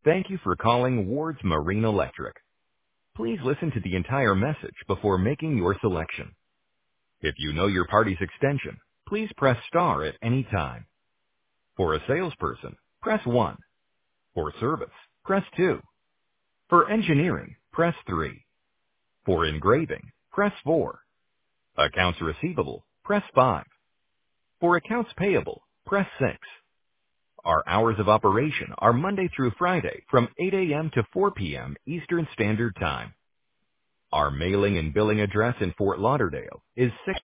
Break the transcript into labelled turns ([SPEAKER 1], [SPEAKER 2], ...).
[SPEAKER 1] Thank you for calling Ward's Marine Electric. Please listen to the entire message before making your selection. If you know your party's extension, please press star at any time. For a salesperson, press 1. For service, press 2. For engineering, press 3. For engraving, press 4. Accounts receivable, press 5. For accounts payable, press 6. Our hours of operation are Monday through Friday from 8 a.m. to 4 p.m. Eastern Standard Time. Our mailing and billing address in Fort Lauderdale is 6